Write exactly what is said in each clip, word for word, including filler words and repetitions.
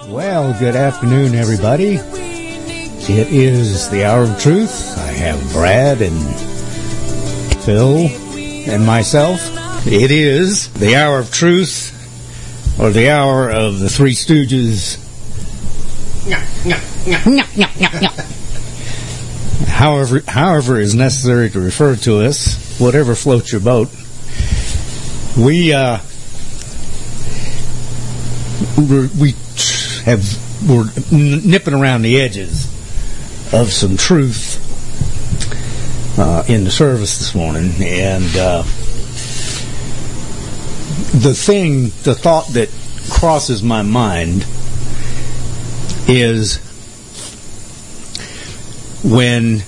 Well, good afternoon, everybody. It is the Hour of Truth. I have Brad and Phil and myself. It is the Hour of Truth, or the Hour of the Three Stooges. however, however is necessary to refer to us, whatever floats your boat. We, uh, we have, we're nipping around the edges of some truth uh, in the service this morning, and uh, the thing, the thought that crosses my mind is when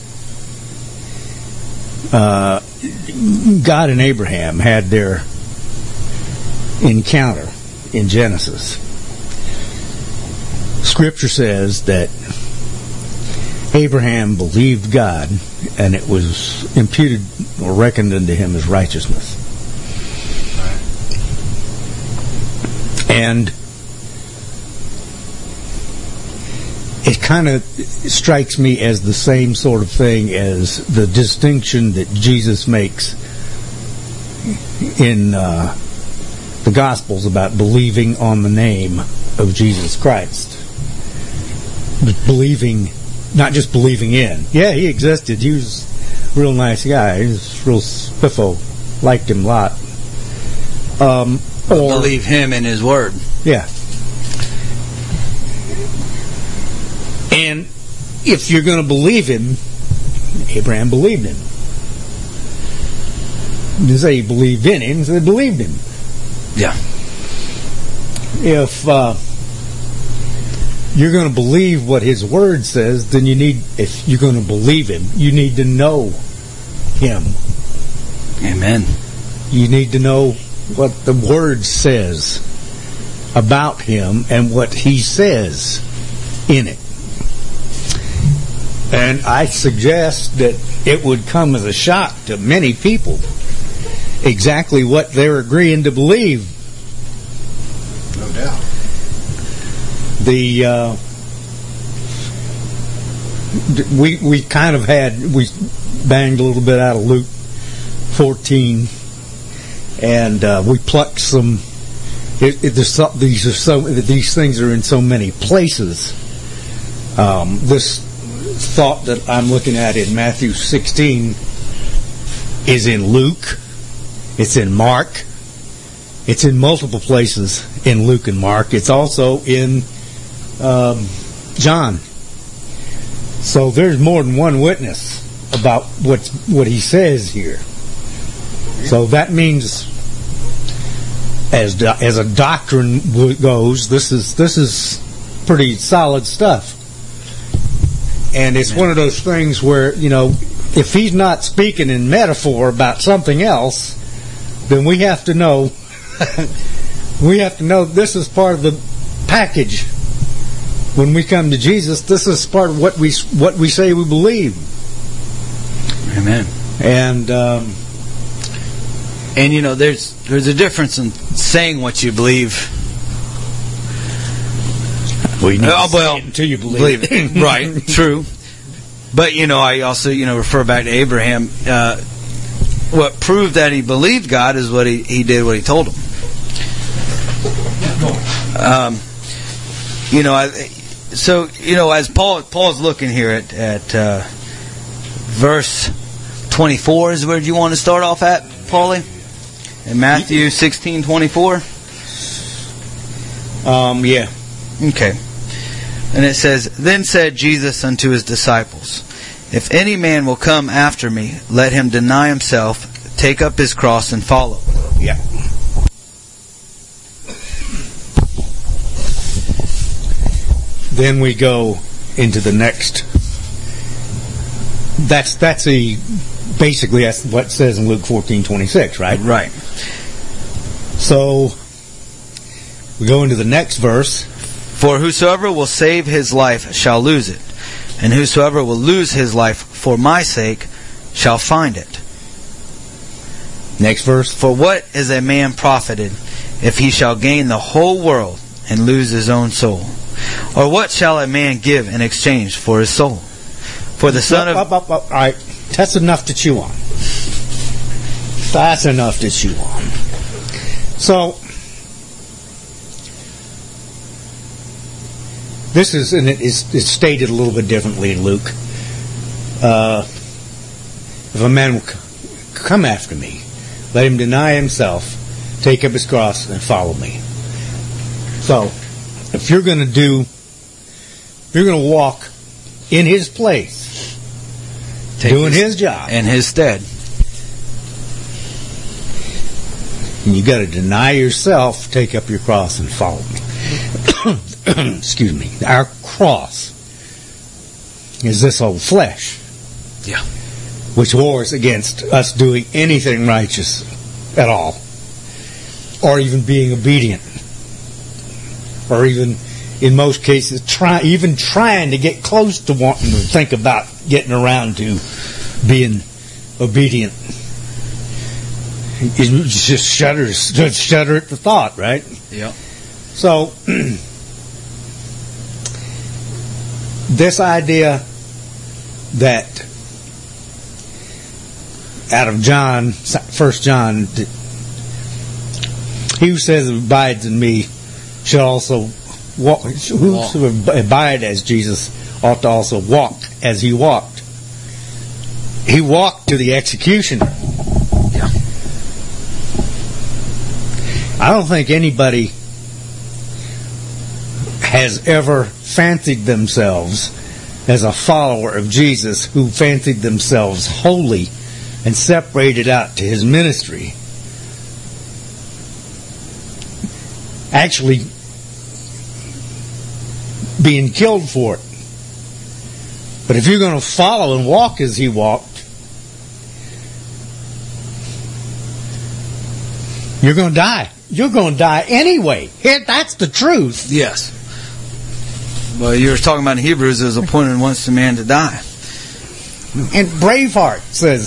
uh, God and Abraham had their encounter in Genesis. Scripture says that Abraham believed God, and it was imputed or reckoned unto him as righteousness. And it kind of strikes me as the same sort of thing as the distinction that Jesus makes in uh, the Gospels about believing on the name of Jesus Christ. Believing, not just believing in. Yeah, he existed. He was a real nice guy. He was real spiffo. Liked him a lot. Um, or believe him in his word. Yeah. And if you're going to believe him, Abraham believed him. You say he believed in him, so they believed him. Yeah. If uh, you're going to believe what his word says, then you need, if you're going to believe him, you need to know him. Amen. You need to know what the word says about him and what he says in it. And I suggest that it would come as a shock to many people exactly what they're agreeing to believe. No doubt. The uh, we we kind of had we banged a little bit out of Luke fourteen, and uh, we plucked some. It, it, so, these are so these things are in so many places. Um, this thought that I'm looking at in Matthew sixteen is in Luke. It's in Mark. It's in multiple places in Luke and Mark. It's also in um, John. So there's more than one witness about what what he says here. So that means, as do, as a doctrine goes, this is this is pretty solid stuff. And it's one of those things where, you know, if he's not speaking in metaphor about something else, then we have to know we have to know this is part of the package. When we come to Jesus, this is part of what we what we say we believe. Amen. And um, and you know, there's there's a difference in saying what you believe. We need oh, to well, say it until you believe, believe it. Right, true. But you know, I also you know refer back to Abraham. Uh, what proved that he believed God is what he, he did what he told him. Um, you know, I, so you know, as Paul Paul's looking here at at uh, verse twenty-four is where you want to start off at, Paulie? In Matthew sixteen twenty-four. Um, yeah. Okay. And it says, "Then said Jesus unto his disciples, If any man will come after me, let him deny himself, take up his cross, and follow." Yeah. Then we go into the next. That's that's a basically that's what it says in Luke fourteen twenty six, right? Right. So we go into the next verse. "For whosoever will save his life shall lose it, and whosoever will lose his life for my sake shall find it." Next verse. "For what is a man profited if he shall gain the whole world and lose his own soul? Or what shall a man give in exchange for his soul? For the Son of... Up, up, up, up. All right, that's enough to chew on. That's enough to chew on. So, this is, and it is it's stated a little bit differently in Luke. Uh, if a man will c- come after me, let him deny himself, take up his cross, and follow me. So, if you're going to do, if you're going to walk in his place, Take doing his, his job, in his stead, and you got to deny yourself, take up your cross, and follow me. Excuse me. Our cross is this old flesh. Yeah. Which wars against us doing anything righteous at all, or even being obedient, or even, in most cases, try even trying to get close to wanting to think about getting around to being obedient. You just shudders, just shudder at the thought, right? Yeah. So, this idea that out of John, First John, he who says abides in me shall also walk. Who abide as Jesus ought to also walk as he walked. He walked to the execution. Yeah. I don't think anybody has ever fancied themselves as a follower of Jesus who fancied themselves holy and separated out to his ministry. Actually being killed for it. But if you're going to follow and walk as he walked, you're going to die. You're going to die anyway. Here, that's the truth. Yes. Well, you were talking about in Hebrews, it was appointed once a man to die. And Braveheart says,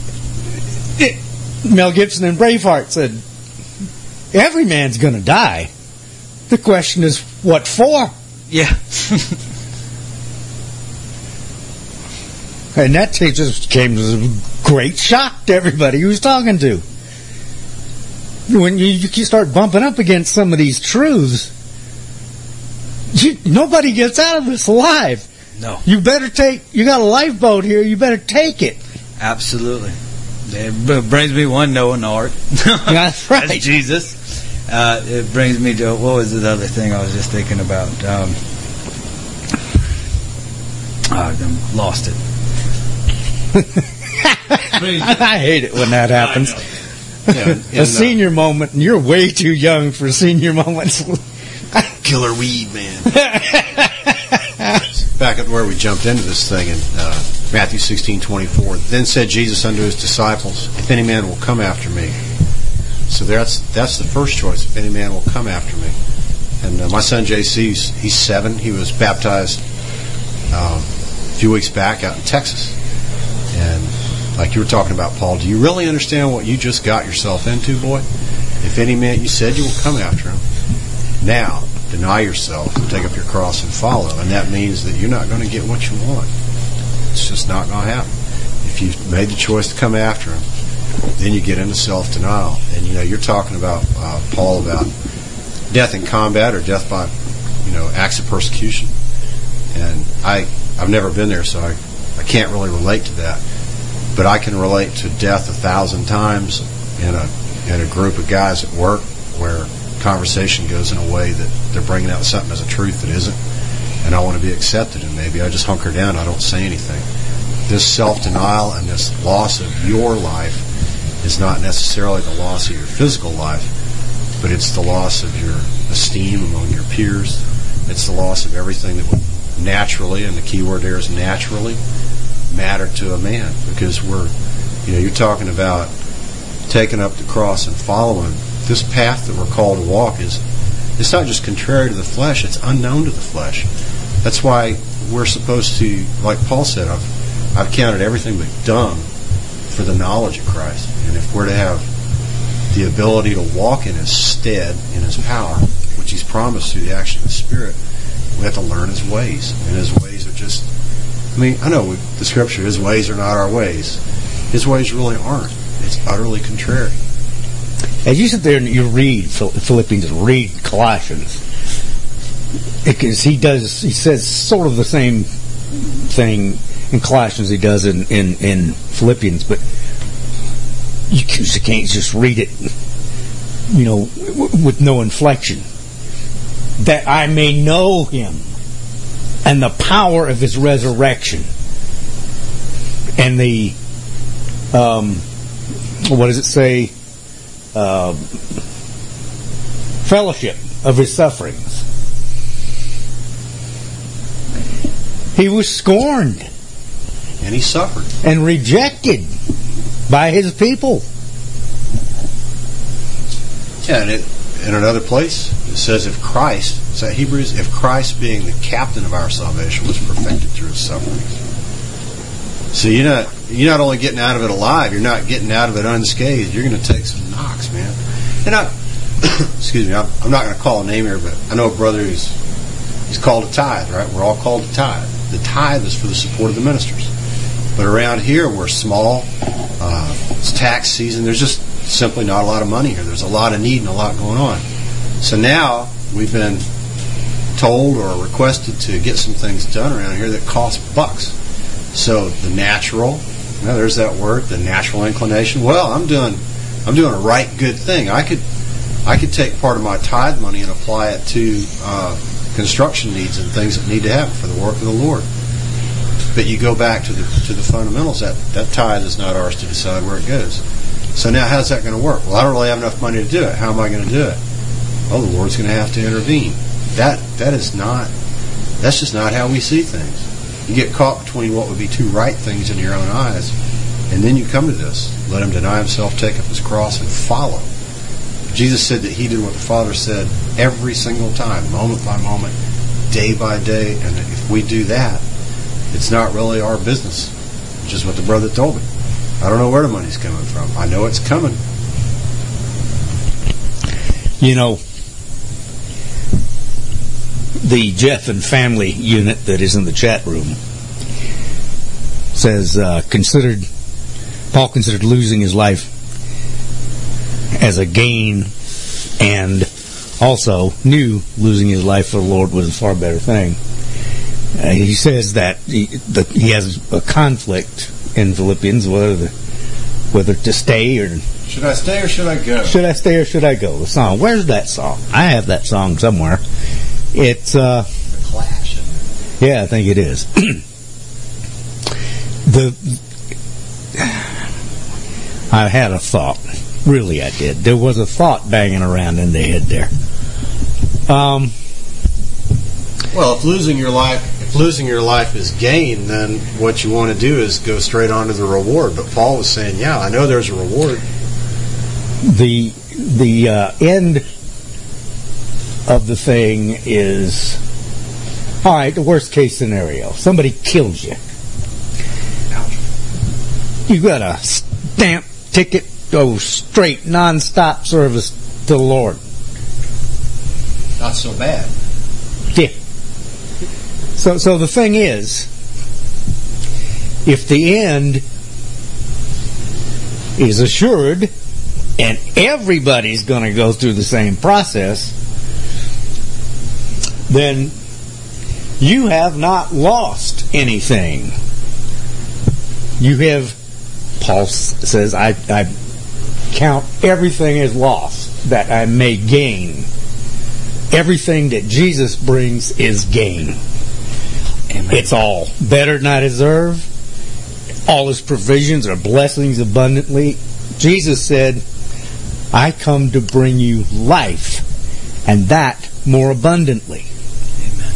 Mel Gibson in Braveheart said, every man's going to die. The question is, what for? Yeah. And that just came as a great shock to everybody who was talking to. When you, you start bumping up against some of these truths, you, nobody gets out of this alive. No. You better take, you got a lifeboat here, you better take it. Absolutely. It brings me one Noah and Ark. That's right. That's Jesus. Uh, it brings me to, what was the other thing I was just thinking about? Um, I lost it. I hate it when that happens. Yeah, and, a senior uh, moment, and you're way too young for senior moments. Killer weed, man. Back at where we jumped into this thing in uh, Matthew sixteen twenty-four. Then said Jesus unto his disciples, if any man will come after me. So that's that's the first choice, if any man will come after me. And uh, my son J C, he's, he's seven. He was baptized um, a few weeks back out in Texas. And like you were talking about, Paul, do you really understand what you just got yourself into, boy? If any man, you said you will come after him. Now, deny yourself, take up your cross and follow. And that means that you're not going to get what you want. It's just not going to happen. If you've made the choice to come after him, then you get into self-denial. And, you know, you're talking about, uh, Paul, about death in combat or death by, you know, acts of persecution. And I, I've never been there, so I, I can't really relate to that. But I can relate to death a thousand times in a in a group of guys at work where conversation goes in a way that they're bringing out something as a truth that isn't, and I want to be accepted, and maybe I just hunker down, I don't say anything. This self-denial and this loss of your life is not necessarily the loss of your physical life, but it's the loss of your esteem among your peers. It's the loss of everything that would naturally, and the key word there is naturally, matter to a man, because we're, you know, you're talking about taking up the cross and following. This path that we're called to walk is, it's not just contrary to the flesh, it's unknown to the flesh. That's why we're supposed to, like Paul said, I've, I've counted everything but dung for the knowledge of Christ. And if we're to have the ability to walk in his stead, in his power, which which He's promised through the action of the Spirit, we have to learn His ways. And His ways are just, I mean, I know we, the Scripture, His ways are not our ways. His ways really aren't. It's utterly contrary. As you sit there and you read Philippians, read Colossians, because he does, he says sort of the same thing in Colossians he does in, in, in Philippians, but you just can't just read it, you know, w- with no inflection. That I may know Him and the power of His resurrection and the, um, what does it say? Uh, fellowship of His sufferings. He was scorned. And He suffered. And rejected by His people. Yeah, and it, in another place, it says if Christ, it's at Hebrews, if Christ being the captain of our salvation was perfected through His sufferings. So you're not, you're not only getting out of it alive, you're not getting out of it unscathed. You're going to take some knocks, man. And I, excuse me, I'm, I'm not going to call a name here, but I know a brother who's he's called a tithe, right? We're all called a tithe. The tithe is for the support of the ministers. But around here, we're small. Uh, it's tax season. There's just simply not a lot of money here. There's a lot of need and a lot going on. So now we've been told or requested to get some things done around here that cost bucks. So the natural, you know, there's that word, the natural inclination. Well, I'm doing, I'm doing a right good thing. I could, I could take part of my tithe money and apply it to uh, construction needs and things that need to happen for the work of the Lord. But you go back to the to the fundamentals. That that tithe is not ours to decide where it goes. So now, how's that going to work? Well, I don't really have enough money to do it. How am I going to do it? Well, the Lord's going to have to intervene. That that is not. That's just not how we see things. You get caught between what would be two right things in your own eyes, and then you come to this. Let him deny himself, take up his cross, and follow. Jesus said that He did what the Father said every single time, moment by moment, day by day, and if we do that, it's not really our business, which is what the brother told me. I don't know where the money's coming from. I know it's coming. You know, the Jeff and family unit that is in the chat room says, uh, considered, Paul considered losing his life as a gain, and also knew losing his life for the Lord was a far better thing. Uh, he says that he, that he has a conflict in Philippians, whether the, whether to stay or should I stay or should I go? Should I stay or should I go? The song. Where's that song? I have that song somewhere. It's uh, The Clash. Isn't it? Yeah, I think it is. the I had a thought. Really, I did. There was a thought banging around in the head there. Um. Well, if losing your life, if losing your life is gain, then what you want to do is go straight on to the reward. But Paul was saying, yeah, I know there's a reward. The the uh, end of the thing is, all right, the worst case scenario. Somebody kills you. Ouch. You got a stamp ticket, go straight, non-stop service to the Lord. Not so bad. Yeah. So, so the thing is, if the end is assured, and everybody's going to go through the same process, then you have not lost anything. You have, Paul says, I, I count everything as lost, that I may gain. Everything that Jesus brings is gain. Amen. It's all better than I deserve. All His provisions are blessings abundantly. Jesus said, I come to bring you life, and that more abundantly. Amen.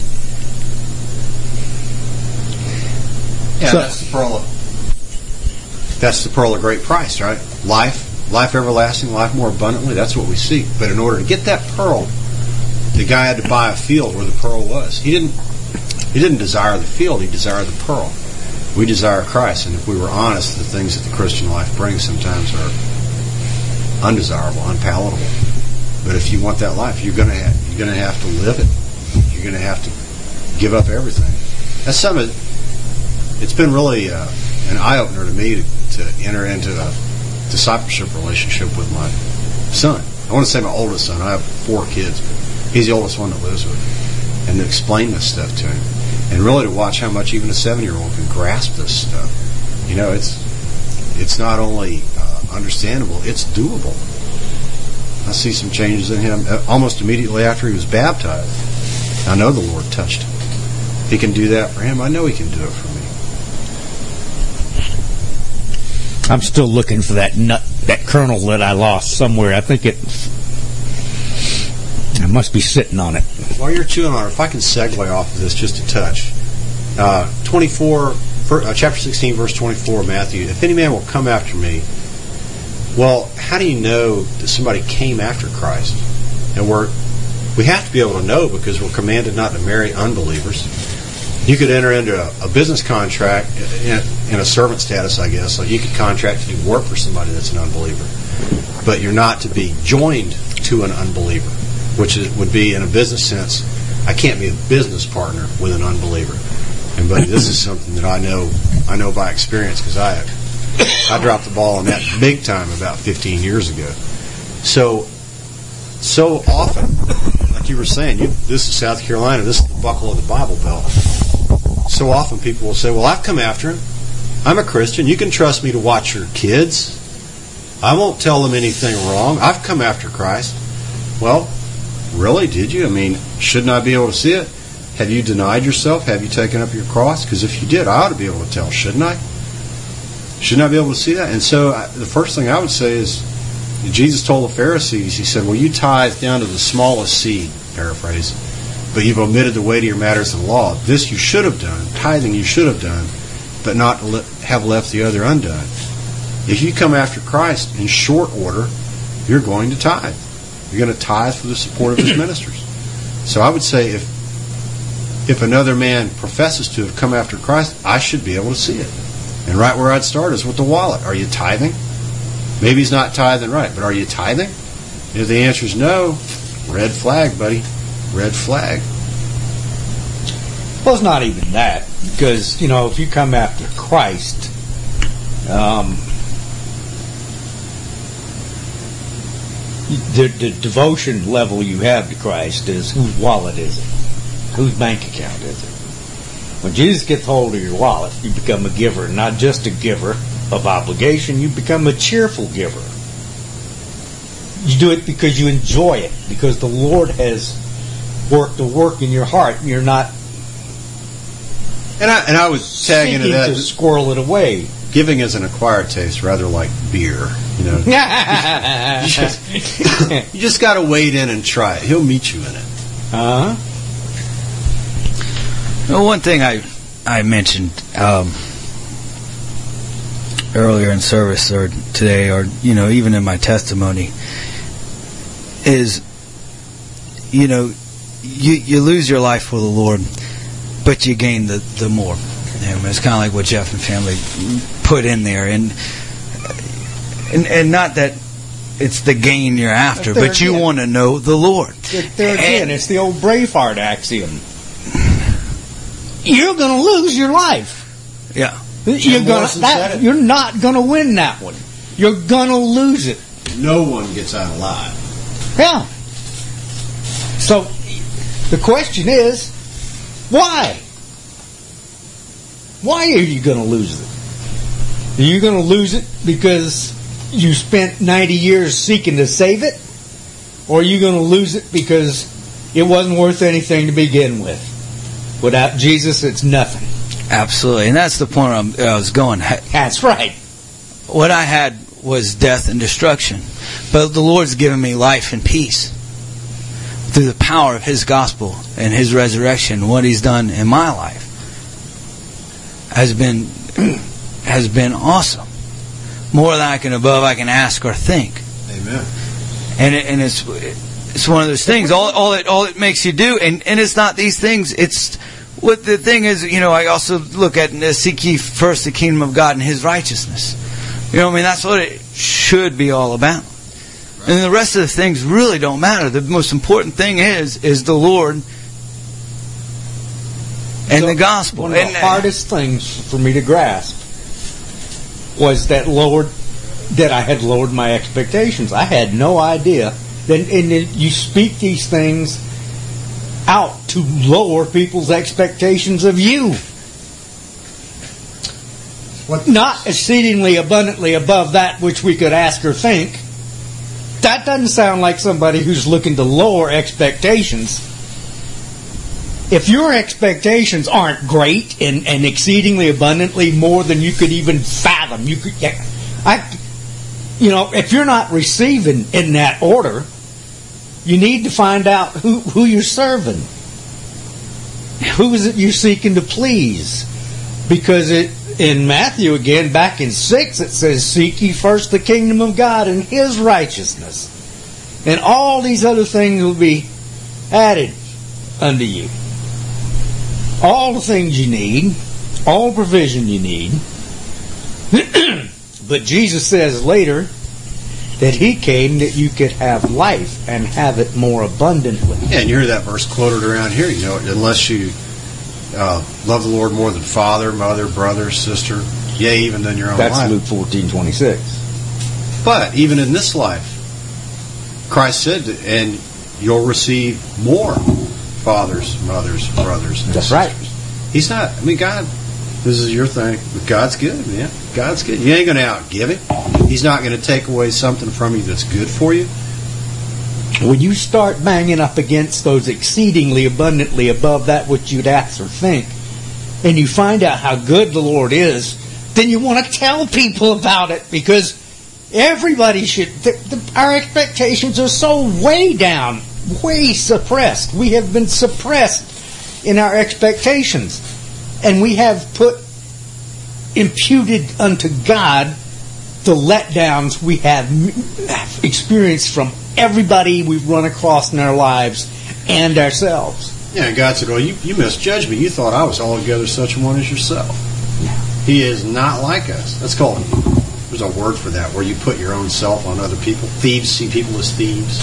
Yeah, So, that's the pearl of, that's the pearl of great price, right? Life, life everlasting, life more abundantly. That's what we seek. But in order to get that pearl, the guy had to buy a field where the pearl was. He didn't He didn't desire the field, he desired the pearl. We desire Christ, and if we were honest, the things that the Christian life brings sometimes are undesirable, unpalatable. But if you want that life, you're going to have You're going to have to live it. You're going to have to give up everything. That's something. It's been really uh, an eye opener to me to, to enter into a discipleship relationship with my son. I want to say my oldest son. I have four kids, but he's the oldest one that lives with me, and to explain this stuff to him, and really to watch how much even a seven-year-old can grasp this stuff. You know, it's it's not only uh, understandable, it's doable. I see some changes in him almost immediately after he was baptized. I know the Lord touched him. He can do that for him. I know he can do it for me. I'm still looking for that nut, that kernel that I lost somewhere. I think it, I must be sitting on it. While you're chewing on it, if I can segue off of this just a touch. Uh, twenty-four, uh, chapter sixteen, verse twenty-four, Matthew. If any man will come after me, well, how do you know that somebody came after Christ? And we're we have to be able to know because we're commanded not to marry unbelievers. You could enter into a, a business contract in, in a servant status, I guess. So you could contract to do work for somebody that's an unbeliever, but you're not to be joined to an unbeliever, which is, would be, in a business sense, I can't be a business partner with an unbeliever. And but this is something that I know I know by experience because I I dropped the ball on that big time about fifteen years ago. So so often, like you were saying, you, this is South Carolina. This is the buckle of the Bible Belt. So often people will say, well, I've come after him. I'm a Christian. You can trust me to watch your kids. I won't tell them anything wrong. I've come after Christ. Well, really, did you? I mean, shouldn't I be able to see it? Have you denied yourself? Have you taken up your cross? Because if you did, I ought to be able to tell, shouldn't I? Shouldn't I be able to see that? And so I, the first thing I would say is, Jesus told the Pharisees, he said, well, you tithe down to the smallest seed, paraphrase, but you've omitted the weightier matters of the law. This you should have done. Tithing you should have done, but not have left the other undone. If you come after Christ in short order, you're going to tithe. You're going to tithe for the support of his ministers. So I would say if if another man professes to have come after Christ, I should be able to see it. And right where I'd start is with the wallet. Are you tithing? Maybe he's not tithing right, but are you tithing? If the answer is no, red flag, buddy. Red flag. Well, it's not even that, because, you know, if you come after Christ, um, the, the devotion level you have to Christ is whose wallet is it? Whose bank account is it? When Jesus gets hold of your wallet, you become a giver, not just a giver of obligation, you become a cheerful giver. You do it because you enjoy it, because the Lord has worked a work in your heart, and you're not and I and I was tagging into that to squirrel it away. Giving is an acquired taste, rather like beer. You know, you just, you just got to wade in and try it. He'll meet you in it. Uh huh. Well, one thing I I mentioned um, earlier in service or today, or you know, even in my testimony, is you know you you lose your life for the Lord, but you gain the the more. And it's kind of like what Jeff and family put in there, and and and not that it's the gain you're after, but, but you want to know the Lord. There again, it's the old Braveheart axiom. You're going to lose your life. Yeah. You're going that, you're not going to win that one. You're going to lose it. No one gets out alive. Yeah. So the question is, why? Why are you going to lose it? Are you going to lose it because you spent ninety years seeking to save it? Or are you going to lose it because it wasn't worth anything to begin with? Without Jesus, it's nothing. Absolutely. And that's the point I'm, I was going. That's right. What I had was death and destruction. But the Lord's given me life and peace through the power of His gospel and His resurrection. What He's done in my life has been has been awesome. More than I can above I can ask or think. Amen. And it, and it's it's one of those things. All all it all it makes you do, and, and it's not these things. It's what the thing is. You know, I also look at uh, seek ye first the kingdom of God and His righteousness. You know, what I mean, that's what it should be all about. And the rest of the things really don't matter. The most important thing is is the Lord and So, the gospel. One of the and, hardest things for me to grasp was that Lord, that I had lowered my expectations. I had no idea. Then, and then you speak these things out to lower people's expectations of you. What? Not exceedingly abundantly above that which we could ask or think. That doesn't sound like somebody who's looking to lower expectations. If your expectations aren't great and, and exceedingly abundantly more than you could even fathom, you could, I, you know, if you're not receiving in that order, you need to find out who, who you're serving. Who is it you're seeking to please? Because it, in Matthew again, back in six, it says, "Seek ye first the kingdom of God and His righteousness, and all these other things will be added unto you." All the things you need, all provision you need. But Jesus says later that He came that you could have life and have it more abundantly. Yeah, and you hear that verse quoted around here. You know, unless you uh, love the Lord more than father, mother, brother, sister, yea, even than your own That's life. Luke fourteen twenty-six. But even in this life, Christ said, and you'll receive more fathers, mothers, brothers. And That's sisters. right. He's not, I mean, God, this is your thing, but God's good, man. God's good. You ain't going to outgive Him. He's not going to take away something from you that's good for you. When you start banging up against those exceedingly abundantly above that which you'd ask or think, and you find out how good the Lord is, then you want to tell people about it, because everybody should. The, the, our expectations are so way down, way suppressed. We have been suppressed in our expectations, and we have put imputed unto God the letdowns we have experienced from everybody we've run across in our lives and ourselves. Yeah, and God said, well, you, you misjudged me. You thought I was altogether such a one as yourself. He is not like us. That's called, there's a word for that, where you put your own self on other people. Thieves see people as thieves.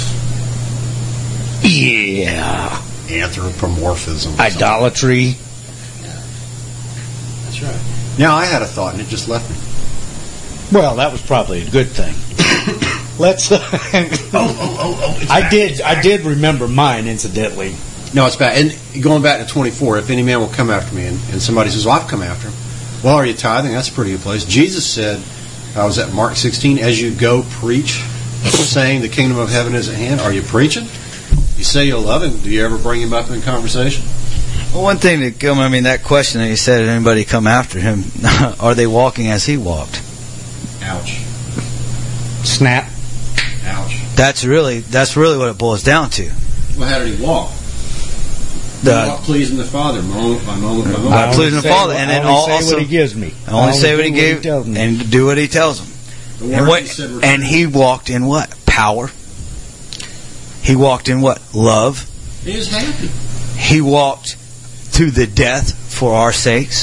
Yeah. Anthropomorphism. Idolatry. Yeah. That's right. Now, I had a thought, and it just left me. Well, that was probably a good thing. Let's. Uh, oh, oh, oh, oh! It's I back. did. I did remember mine, incidentally. No, it's back. And going back to twenty-four, if any man will come after me, and, and somebody says, well, I've come after him. Well, are you tithing? That's a pretty good place. Jesus said, I was at Mark sixteen, as you go preach, saying the kingdom of heaven is at hand. Are you preaching? You say you love him. Do you ever bring him up in conversation? Well, one thing that come, I mean, that question that you said, did anybody come after him? Are they walking as he walked? Ouch. Snap. Ouch. That's really, that's really what it boils down to. Well, how did he walk? The, he walked pleasing the Father, moment by moment by moment. By I pleasing only the say Father, what- and I then only say also what He gives me. I only say what he do gave tells me. and do what he tells him. The And, words what, he said were and he walked in what? Power. He walked in what? Love. He was happy. He walked to the death for our sakes.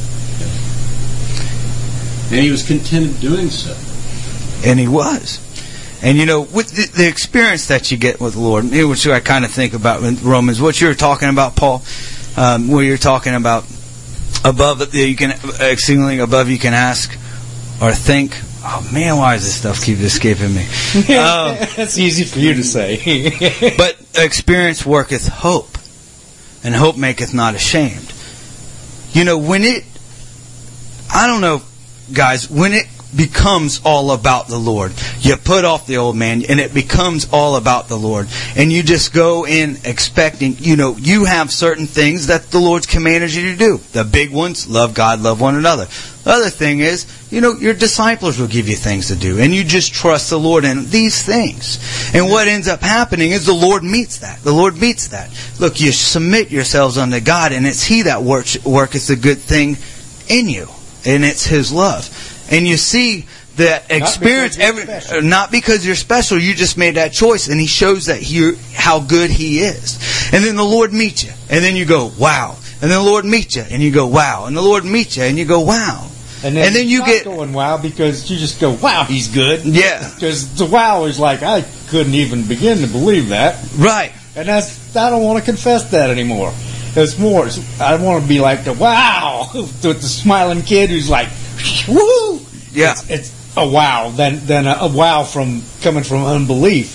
And he was contented doing so. And he was. And you know, with the, the experience that you get with the Lord, which I kind of think about in Romans, what you were talking about, Paul, um, where you're talking about above you can exceedingly above you can ask or think. Oh man, why does this stuff keep escaping me? Um, That's easy for you to say. but experience worketh hope, and hope maketh not ashamed. You know, when it, I don't know, guys, when it becomes all about the Lord, you put off the old man, and it becomes all about the Lord, and you just go in expecting, you know, you have certain things that the Lord's commanded you to do. The big ones, love God, love one another. The other thing is, you know, your disciples will give you things to do, and you just trust the Lord in these things. And what ends up happening is the Lord meets that. The Lord meets that. Look, you submit yourselves unto God, and it's He that works, worketh the good thing in you, and it's His love. And you see that experience, Not because every, you're special. not because you're special, you just made that choice, and He shows that he, how good He is. And then the Lord meets you, and then you go, wow. And then the Lord meets you, and you go, wow. And the Lord meets you, and you go, wow. And then, And then you stop get- going wow because you just go, wow, He's good. Yeah. Because the wow is like, I couldn't even begin to believe that. Right. And that's, I don't want to confess that anymore. It's more, it's, I want to be like the wow, with the smiling kid who's like, woo! Yeah. It's, it's a wow, than, than a, a wow from coming from unbelief.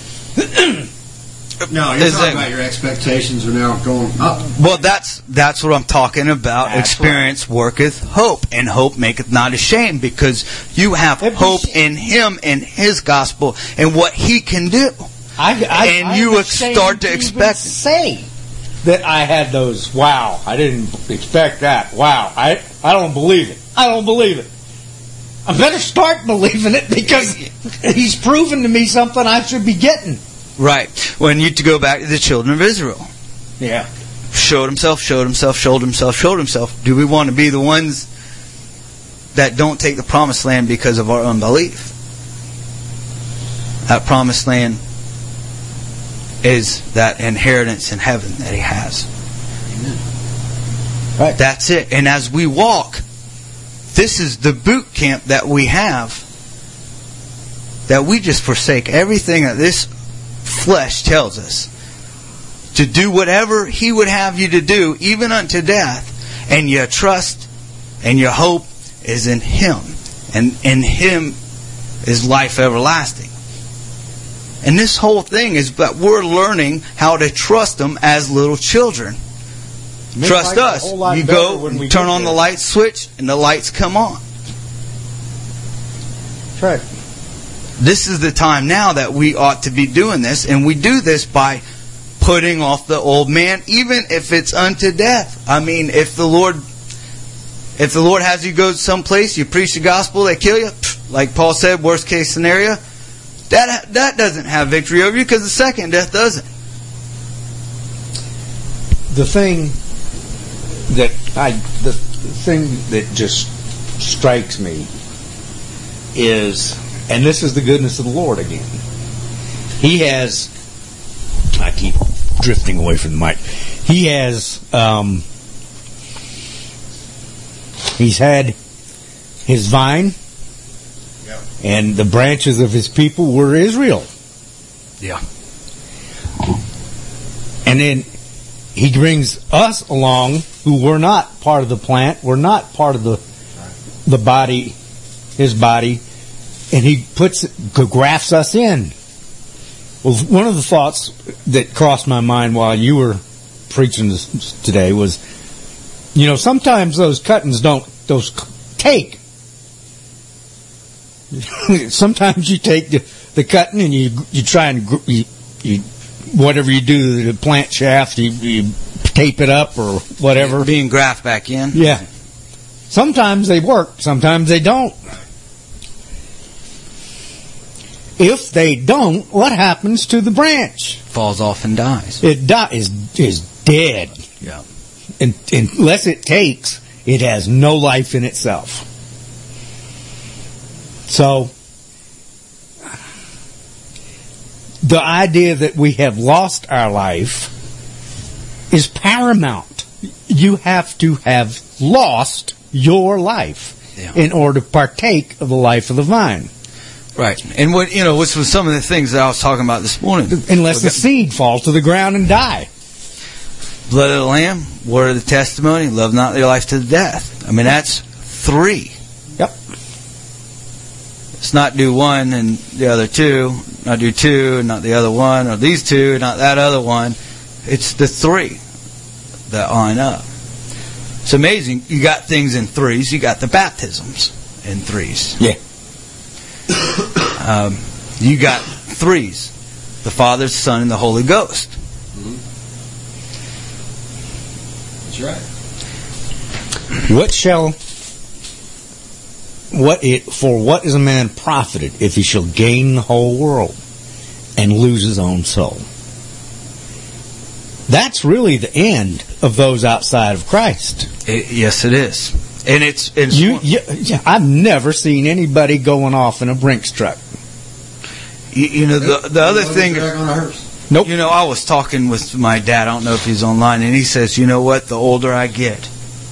No, you're Is talking it- about your expectations are now going up. Well, that's that's what I'm talking about. That's Experience worketh hope, and hope maketh not ashamed, because you have Every hope sh- in Him and His gospel and what He can do. I, I, And I'm you ashamed start to even expect it. say that I had those. Wow, I didn't expect that. Wow, I I don't believe it. I don't believe it. I better start believing it, because He's proven to me something I should be getting. Right. When you to go back to the children of Israel, Yeah. showed Himself, showed Himself, showed Himself, showed Himself. Do we want to be the ones that don't take the promised land because of our unbelief? That promised land is that inheritance in heaven that He has. Amen. Right. That's it. And as we walk, this is the boot camp that we have, that we just forsake everything that this flesh tells us, to do whatever He would have you to do, even unto death, and your trust and your hope is in Him, and in Him is life everlasting. And this whole thing is that we're learning how to trust Him as little children. Makes Trust life a us. whole lot You better go, when we turn get on the there. light switch, and the lights come on. That's right. This is the time now that we ought to be doing this, and we do this by putting off the old man, even if it's unto death. I mean, if the Lord, if the Lord has you go someplace, you preach the gospel, they kill you, like Paul said, worst case scenario, that that doesn't have victory over you, because the second death doesn't. The thing that I, the thing that just strikes me is, and this is the goodness of the Lord again. He has, I keep drifting away from the mic. He has, um, he's had His vine, Yep. and the branches of His people were Israel. Yeah. And then He brings us along, who were not part of the plant, we're not part of the the body, His body, and He puts grafts us in. Well, one of the thoughts that crossed my mind while you were preaching this today was, you know, sometimes those cuttings don't those take. Sometimes you take the, the cutting and you you try and gr- you, you whatever you do to the plant shaft, you, you tape it up or whatever. Being grafted back in. Yeah. Sometimes they work, sometimes they don't. If they don't, what happens to the branch? Falls off and dies. It di- is is dead. Yeah. And, unless it takes, it has no life in itself. So, the idea that we have lost our life is paramount. You have to have lost your life Yeah. in order to partake of the life of the vine. Right. And what, you know, which was some of the things that I was talking about this morning. Unless the seed falls to the ground and die. Blood of the Lamb, word of the testimony, love not their life to the death. I mean, that's three. Yep. It's not do one and the other two, not do two and not the other one, or these two, not that other one. It's the three that line up. It's amazing. You got things in threes. You got the baptisms in threes. Yeah. Um, you got threes. The Father, Son, and the Holy Ghost. That's right. What shall what it for what is a man profited if he shall gain the whole world and lose his own soul? That's really the end of those outside of Christ. It, yes, it is. And it's, it's You, you, yeah, I've never seen anybody going off in a Brinks truck. you, you know the the other thing. Back on a hearse. Nope. You know, I was talking with my dad. I don't know if he's online, and he says, "You know what? The older I get,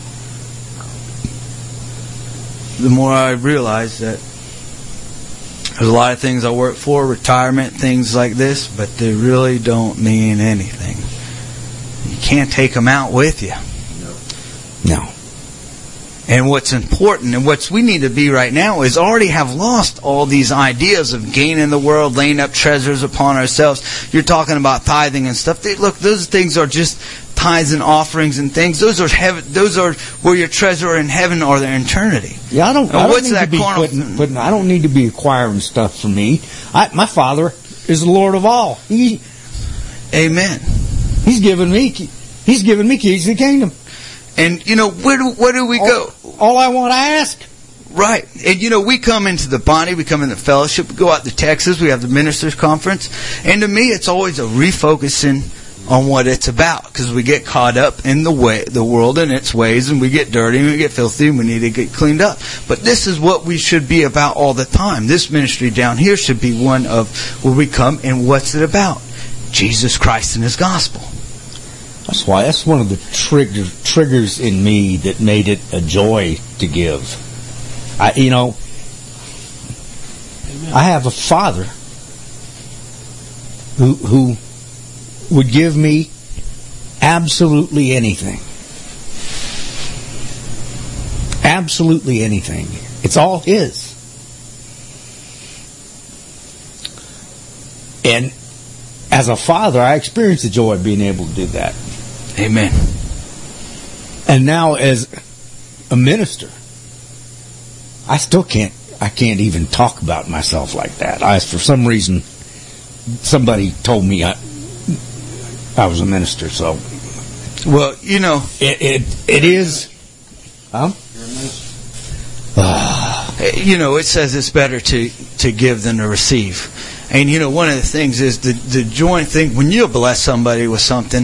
the more I realize that There's a lot of things I work for, retirement, things like this, but they really don't mean anything. You can't take them out with you. No. And what's important and what we need to be right now is already have lost all these ideas of gaining the world, laying up treasures upon ourselves. You're talking about tithing and stuff. They, look, those things are just tithes and offerings and things. Those are heaven. Those are where your treasure in heaven or their eternity. Yeah, I don't. I don't what's need that to be carnal- putting, putting. I don't need to be acquiring stuff for me. I, my Father is the Lord of all. He, Amen. He's given me. He's given me keys to the kingdom. And you know where do where do we all, go? All I want, I ask. Right. And you know, we come into the body, we come into fellowship, we go out to Texas, we have the ministers conference, and to me it's always a refocusing on what it's about, because we get caught up in the way the world and its ways, and we get dirty and we get filthy and we need to get cleaned up. But this is what we should be about all the time. This ministry down here should be one of where we come and what's it about? Jesus Christ and His gospel. That's why that's one of the trigger, triggers in me that made it a joy to give. I, you know, Amen. I have a Father who who would give me absolutely anything, absolutely anything. It's all His, and as a father, I experience the joy of being able to do that. Amen. And now as a minister, I still can't, I can't even talk about myself like that. I, for some reason, somebody told me I, I was a minister, so. Well, you know. It, it, it is. Huh? You know, it says it's better to, to give than to receive. And you know, one of the things is the, the joint thing, when you bless somebody with something,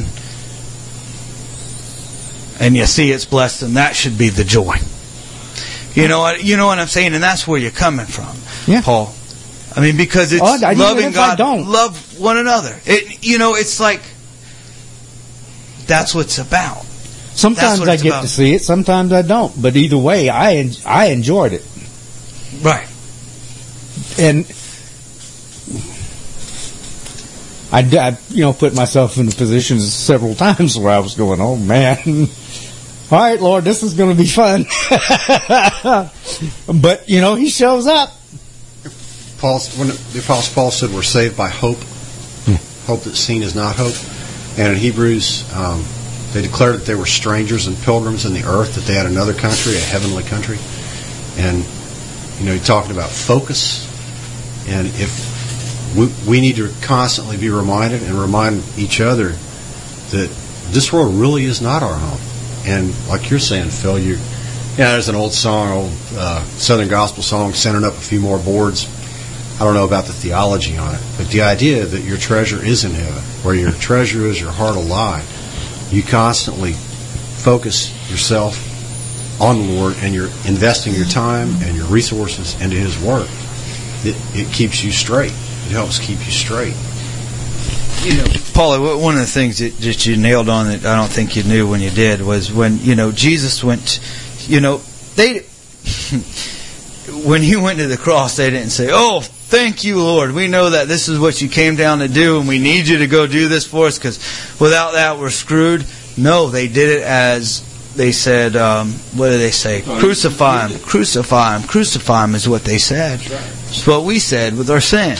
and you see it's blessed, and that should be the joy. You know what? You know what I'm saying, and that's where you're coming from, yeah. Paul. I mean, because it's oh, I, loving God, I don't. love one another. It, you know, it's like that's what it's about. Sometimes I get about. to see it, sometimes I don't. But either way, I I enjoyed it. Right. And I, I, you know, put myself in the positions several times where I was going, oh man, all right, Lord, this is going to be fun. But, you know, He shows up. Paul, when the Apostle Paul said we're saved by hope, yeah. Hope that's seen is not hope. And in Hebrews, um, they declared that they were strangers and pilgrims in the earth, that they had another country, a heavenly country. And, you know, you're talking about focus. And if We, we need to constantly be reminded and remind each other that this world really is not our home. And like you're saying, Phil, you, yeah, there's an old song, old uh, Southern gospel song, centering up a few more boards. I don't know about the theology on it, but the idea that your treasure is in heaven, where your treasure is, your heart will lie. You constantly focus yourself on the Lord, and you're investing your time and your resources into His work. It, it keeps you straight. It helps keep you straight. You know, Paula, one of the things that, that you nailed on that I don't think you knew when you did was when, you know, Jesus went, you know, they, when He went to the cross, they didn't say, oh, thank you, Lord. We know that this is what you came down to do, and we need you to go do this for us, because without that, we're screwed. No, they did it as they said, um, what did they say? Crucify Him, crucify Him, crucify Him is what they said. It's what we said with our sin.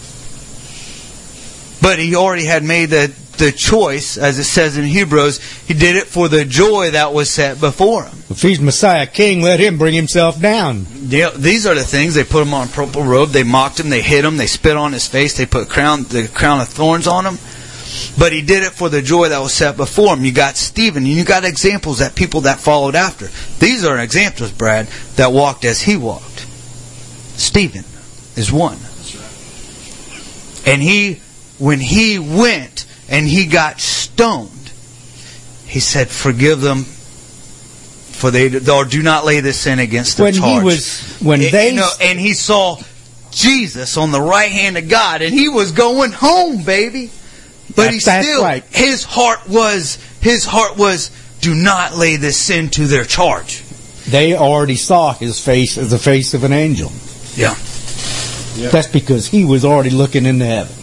But He already had made the, the choice, as it says in Hebrews. He did it for the joy that was set before Him. If He's Messiah King, let Him bring Himself down. Yeah, these are the things. They put Him on a purple robe. They mocked Him. They hit Him. They spit on His face. They put crown, the crown of thorns on Him. But He did it for the joy that was set before Him. You got Stephen, and you got examples that people that followed after. These are examples, Brad, that walked as he walked. Stephen is one. That's right. And he, when he went and he got stoned, he said, "Forgive them, for they or do not lay this sin against their when charge." He was, when and, they, you know, and he saw Jesus on the right hand of God, and he was going home, baby. But that, he still, right. his heart was, his heart was, do not lay this sin to their charge. They already saw His face as the face of an angel. Yeah. Yep. That's because he was already looking into heaven.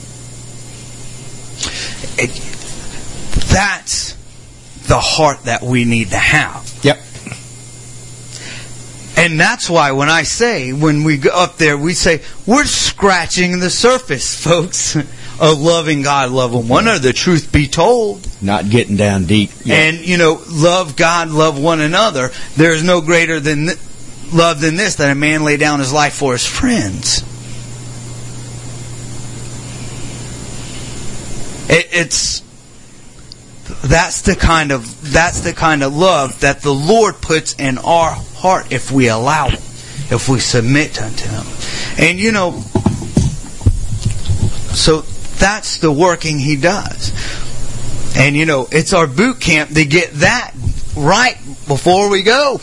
It, that's the heart that we need to have. Yep. And that's why when I say, when we go up there, we say, we're scratching the surface, folks, of loving God, loving one another. The truth be told. Not getting down deep. Yet. And, you know, love God, love one another. There is no greater than th- love than this, that a man lay down his life for his friends. It, it's that's the kind of that's the kind of love that the Lord puts in our heart if we allow it, if we submit unto Him. And you know, so that's the working He does. And you know, it's our boot camp to get that right before we go.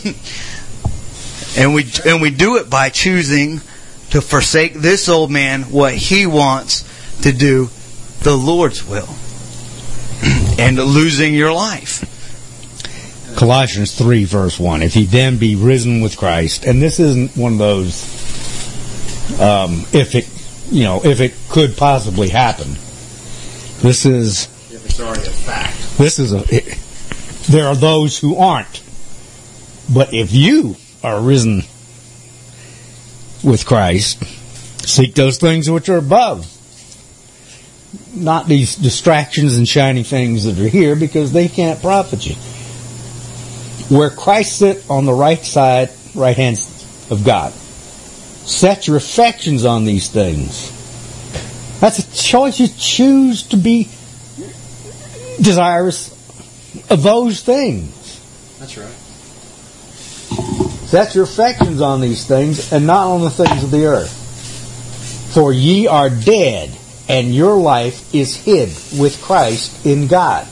And we and we do it by choosing to forsake this old man, what he wants to do, the Lord's will, and losing your life. Colossians three, verse one. If ye then be risen with Christ, and this isn't one of those, um, if it, you know, if it could possibly happen. This is. If it's already a fact. This is a. It, there are those who aren't, but if you are risen with Christ, seek those things which are above. Not these distractions and shiny things that are here, because they can't profit you. Where Christ sit on the right side, right hand of God. Set your affections on these things. That's a choice. You choose to be desirous of those things. That's right. Set your affections on these things, and not on the things of the earth. For ye are dead, and your life is hid with Christ in God.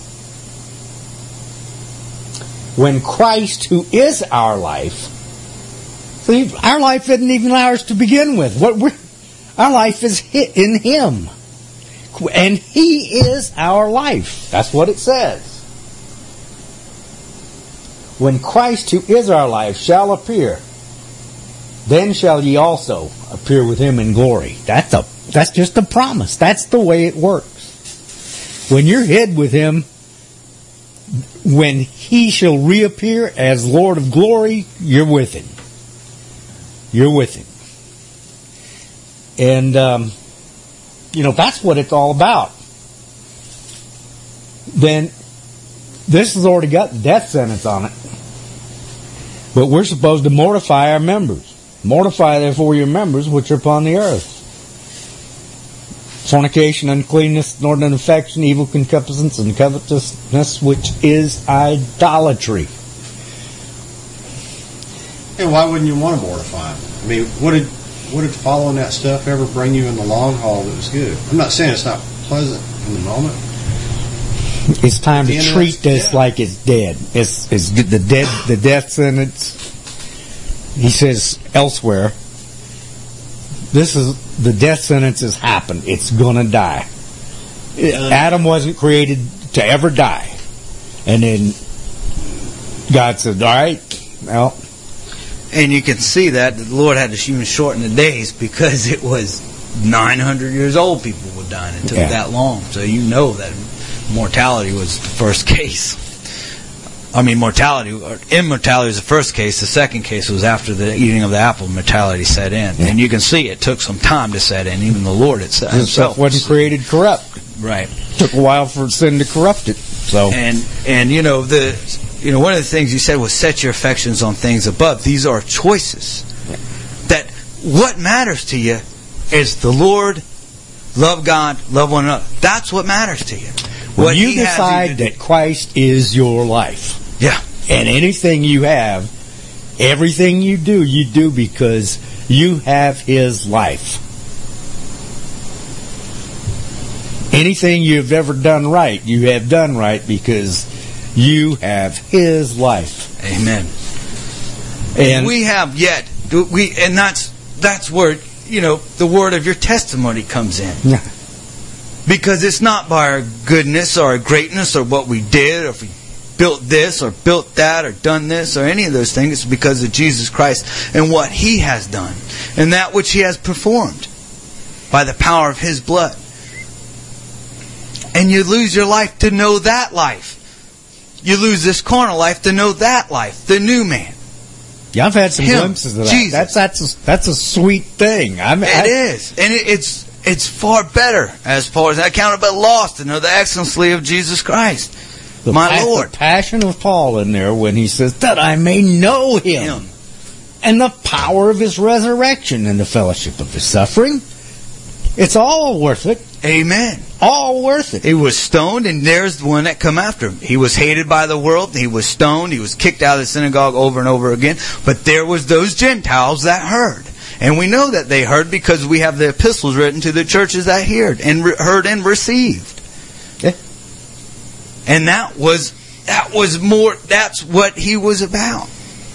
When Christ, who is our life, see, our life isn't even ours to begin with. What we're, our life is in Him. And He is our life. That's what it says. When Christ, who is our life, shall appear, then shall ye also appear with Him in glory. That's a That's just a promise. That's the way it works. When you're hid with Him, when He shall reappear as Lord of glory, you're with Him. You're with Him. And, um, you know, that's what it's all about. Then, this has already got the death sentence on it. But we're supposed to mortify our members. Mortify therefore your members which are upon the earth. Fornication, uncleanness, inordinate affection, evil concupiscence, and covetousness, which is idolatry. And why wouldn't you want to mortify them? I mean, what did what did following that stuff ever bring you in the long haul that was good? I'm not saying it's not pleasant in the moment. It's time to treat this yeah. like it's dead. It's, it's the dead, the death sentence. He says elsewhere, this is the death sentence has happened. It's gonna die. Um, Adam wasn't created to ever die, and then God said, "All right, well." And you can see that the Lord had to even shorten the days, because it was nine hundred years old people were dying. It took Yeah. that long. So you know that mortality was the first case. I mean, mortality, or immortality was the first case. The second case was after the eating of the apple, mortality set in. Yeah. And you can see it took some time to set in. Even the Lord itself. This stuff wasn't created corrupt. Right. It took a while for sin to corrupt it. So And and you know the you know one of the things you said was set your affections on things above. These are choices. That what matters to you is the Lord, love God, love one another. That's what matters to you. when What you He has decide you to do. that Christ is your life, Yeah. and anything you have, everything you do, you do because you have His life. Anything you've ever done right, you have done right because you have His life. Amen. And we have yet we and that's that's where you know the word of your testimony comes in. Yeah. Because it's not by our goodness or our greatness or what we did or if we built this or built that or done this or any of those things. It's because of Jesus Christ and what He has done and that which He has performed by the power of His blood. And you lose your life to know that life. You lose this carnal life to know that life, the new man. Yeah, I've had some Him, glimpses of that. Jesus. That's that's a, that's a sweet thing. I mean, It I, is, and it, it's it's far better, as Paul is. I counted but lost to know the excellency of Jesus Christ, the my pa- Lord. The passion of Paul in there when he says that I may know Him, Him. and the power of His resurrection and the fellowship of His suffering. It's all worth it. Amen. All worth it. He was stoned, and there's the one that come after him. He was hated by the world. He was stoned. He was kicked out of the synagogue over and over again. But there was those Gentiles that heard. And we know that they heard because we have the epistles written to the churches that heard and re- heard and received. Yeah. And that was that was more. That's what he was about.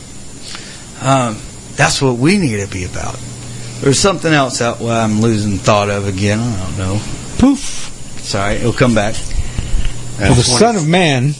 Um, that's what we need to be about. There's something else out well, I'm losing thought of again. I don't know. Poof. Sorry, it'll come back. For the Son of Man,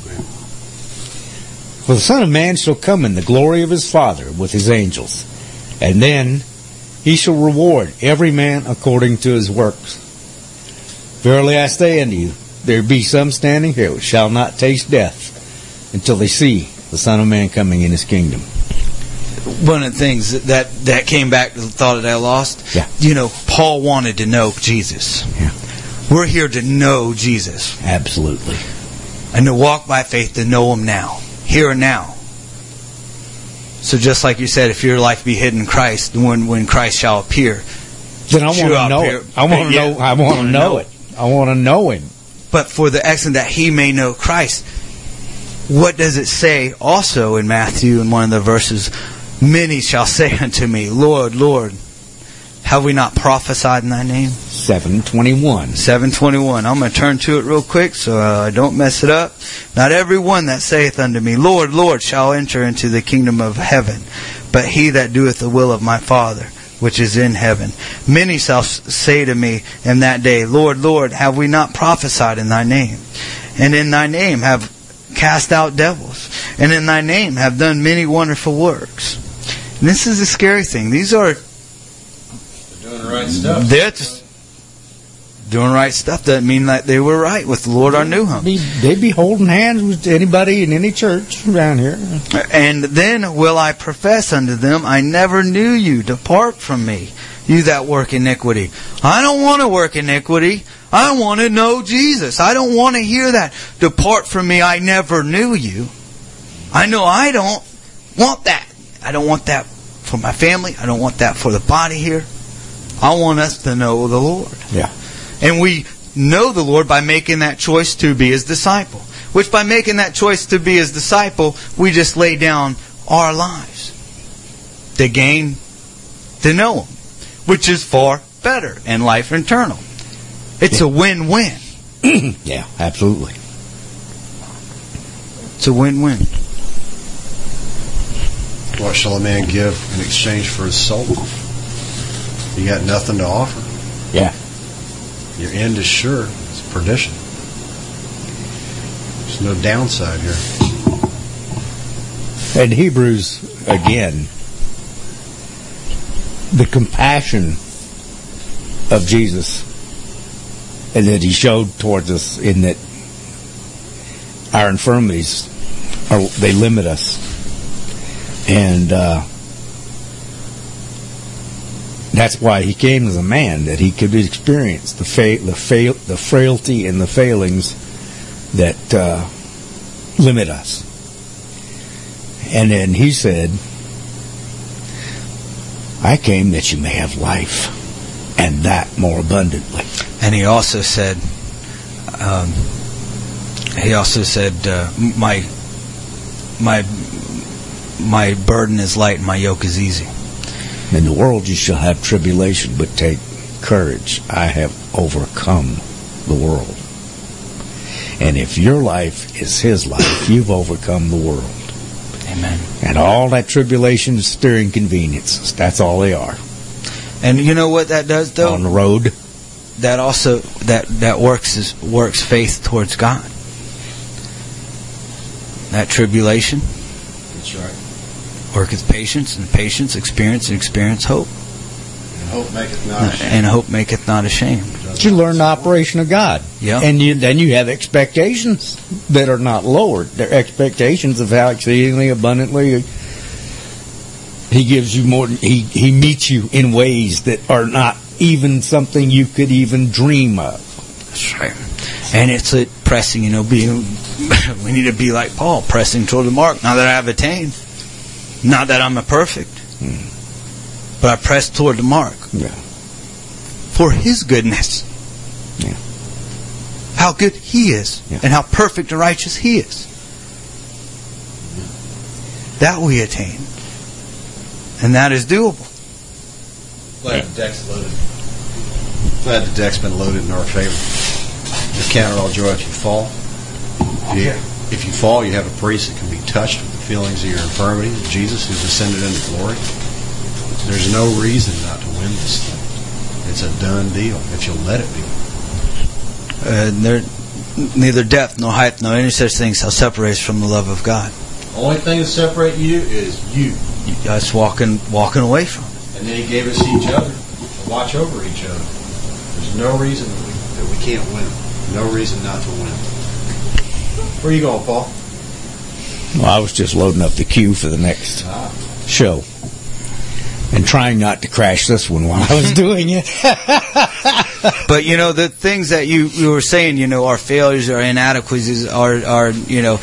for the Son of Man shall come in the glory of His Father with His angels, and then He shall reward every man according to his works. Verily I say unto you, there be some standing here which shall not taste death until they see the Son of Man coming in His kingdom. One of the things that that came back to the thought that I lost, Yeah. you know, Paul wanted to know Jesus. Yeah. We're here to know Jesus Absolutely. and to walk by faith to know Him now, here and now. So just like you said, if your life be hid in Christ, when when Christ shall appear, Then I want Shoot to up know here. it. I want to Yeah. know. I want to Wanna know know it. I want to know Him. but for the excellent that he may know Christ. What does it say also in Matthew in one of the verses? Many shall say unto me, Lord, Lord, have we not prophesied in Thy name? seven twenty-one. seven twenty-one. I'm going to turn to it real quick so uh, I don't mess it up. Not every one that saith unto me, Lord, Lord, shall enter into the kingdom of heaven, but he that doeth the will of my Father, which is in heaven. Many shall say to me in that day, Lord, Lord, have we not prophesied in Thy name? And in Thy name have cast out devils, and in Thy name have done many wonderful works. And this is a scary thing. These are Doing the right stuff. they're just doing right stuff. Doesn't mean that they were right with the Lord or knew Him. Be, they be holding hands with anybody in any church around here. And then will I profess unto them, I never knew you. Depart from me, you that work iniquity. I don't want to work iniquity. I want to know Jesus. I don't want to hear that. Depart from me, I never knew you. I know I don't want that. I don't want that for my family. I don't want that for the body here. I want us to know the Lord. Yeah. And we know the Lord by making that choice to be His disciple. Which by making that choice to be His disciple, we just lay down our lives to gain to know Him. Which is far better and life eternal. It's Yeah. a win-win. Yeah, absolutely. It's a win-win. What shall a man give in exchange for his soul? You got nothing to offer. Yeah. Your end is sure. It's perdition. There's no downside here. And Hebrews, again, the compassion of Jesus and that He showed towards us in that our infirmities, are, they limit us. And uh, that's why He came as a man, that He could experience the fa- the, fail- the frailty and the failings that uh, limit us. And then He said, I came that you may have life, and that more abundantly. And He also said, um, He also said, uh, my my my burden is light and my yoke is easy. In the world you shall have tribulation, but take courage. I have overcome the world. And if your life is His life, you've overcome the world. Amen. And all that tribulation is their inconveniences. That's all they are. And you know what that does, though? On the road. That also that that works is works faith towards God. that tribulation That's right. worketh patience, and patience experience, and experience hope. And hope maketh not ashamed. And hope maketh not ashamed. But you learn the operation of God. Yeah. And you, then you have expectations that are not lowered. They're expectations of how exceedingly abundantly He gives you more. He, he meets you in ways that are not even something you could even dream of. That's right. And it's a pressing, you know, being, we need to be like Paul, pressing toward the mark. Not that I have attained. Not that I'm a perfect. Hmm. But I press toward the mark. Yeah. For His goodness. Yeah. How good He is. Yeah. And how perfect and righteous He is. That we attain. And that is doable. Glad the deck's loaded. Glad the deck's been loaded in our favor. You count it all joy if you fall. If you, if you fall, you have a priest that can be touched with the feelings of your infirmity. Jesus, who's ascended into glory. There's no reason not to win this thing. It's a done deal if you'll let it be. Uh, there, neither depth nor height nor any such thing shall separate us from the love of God. Only thing that separates you is you. Us walking, walking away from it. And then He gave us each other to watch over each other. There's no reason that we, that we can't win. No reason not to win. Where are you going, Paul? Well, I was just loading up the queue for the next Ah. show. And trying not to crash this one while I was doing it. But, you know, the things that you, you were saying, you know, our failures, our inadequacies, our, our, you know,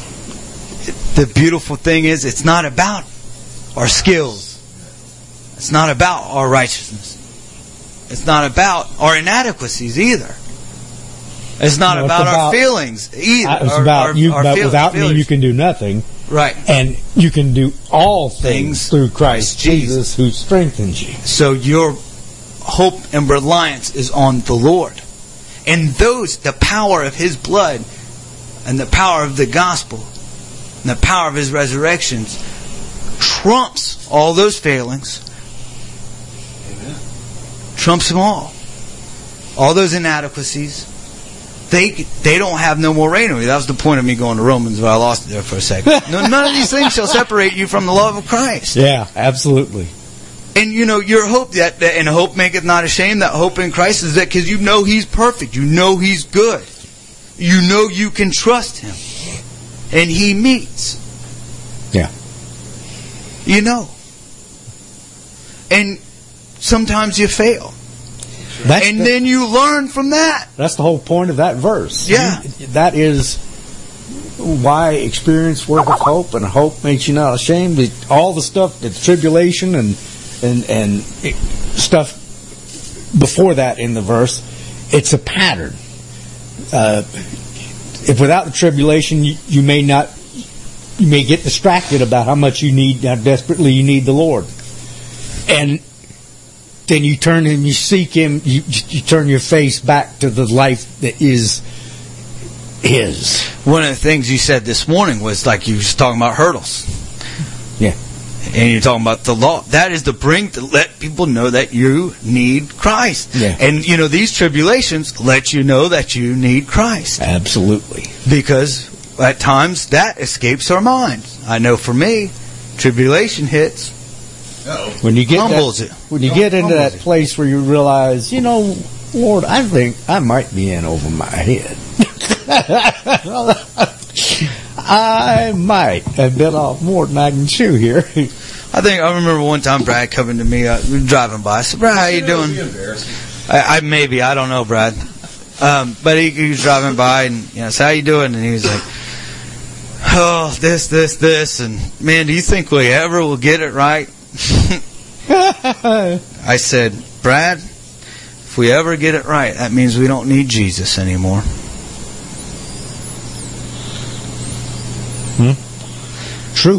the beautiful thing is it's not about our skills. It's not about our righteousness. It's not about our inadequacies either. It's not No, it's about, about- our feelings either. It's Our- about our- you, our but fail- without me failures. you can do nothing. Right. And you can do all things, Things through Christ Christ Jesus. Jesus who strengthens you. So your hope and reliance is on the Lord. And those, the power of His blood and the power of the gospel and the power of His resurrections trumps all those failings. Amen. Trumps them all. All those inadequacies. They they don't have no more reign over you. That was the point of me going to Romans, but I lost it there for a second. No, none of these things shall separate you from the love of Christ. Yeah, absolutely. And you know, your hope, that, that and hope maketh not ashamed, that hope in Christ is that because you know He's perfect. You know He's good. You know you can trust Him. And He meets. Yeah. You know. And sometimes you fail. That's And the, then you learn from that. that's the whole point of that verse. Yeah. You- that is why experience worketh hope, and hope makes you not ashamed. The- All the stuff, the tribulation and and and it, stuff before that in the verse, it's a pattern. Uh, if without the tribulation, you, you may not, you may get distracted about how much you need, how desperately you need the Lord, and then you turn and you seek Him. You, you turn your face back to the life that is His. One of the things you said this morning was like you was talking about hurdles. Yeah. And you're talking about the law. That is to bring, to let people know that you need Christ. Yeah. And, you know, these tribulations let you know that you need Christ. Absolutely. Because at times that escapes our minds. I know for me, tribulation hits, Uh-oh. When you get humbles that, it. when you get into Humbles that it. place where you realize, you know, Lord, I think I might be in over my head. I might have bit off more than I can chew here. I think I remember one time Brad coming to me, uh, we were driving by. I said, Brad, how you doing? I, I maybe I don't know, Brad. Um, but he, he was driving by and you know, I said, how you doing? And he was like, oh, this, this, this, and man, do you think we ever will get it right? I said, Brad, if we ever get it right, that means we don't need Jesus anymore. Hmm? True.